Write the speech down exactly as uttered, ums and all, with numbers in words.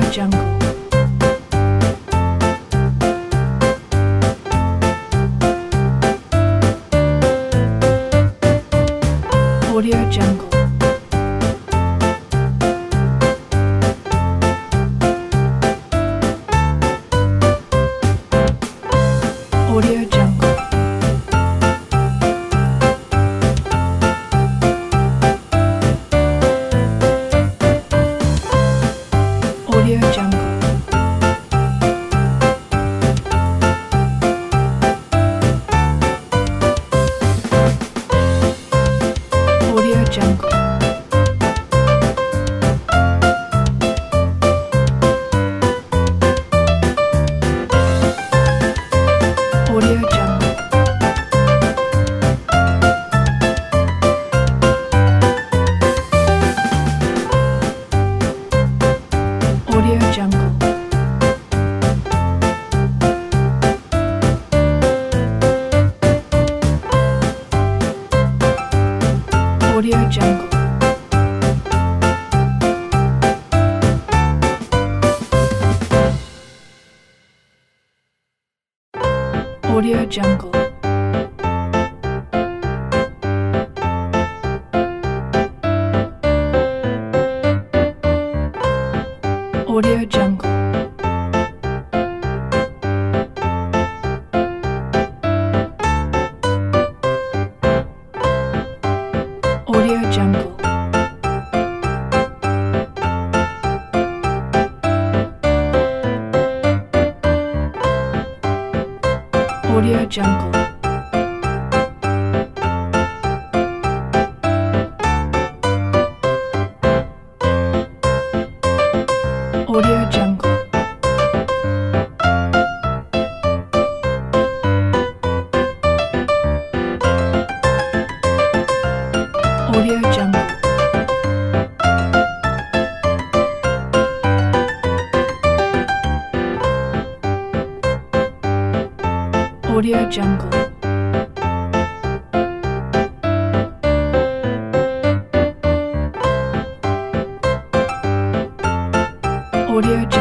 Jungle. Audio Jungle. Audio Jungle. Audio Jungle. Audio Jungle. Audio Jungle. Audio Jungle. Audio Jungle. Audio Jungle. Audio Jungle. Audio Jungle. Audio Jungle. Audio Jungle. Audio Jungle. Audio Jungle. Audio Jungle.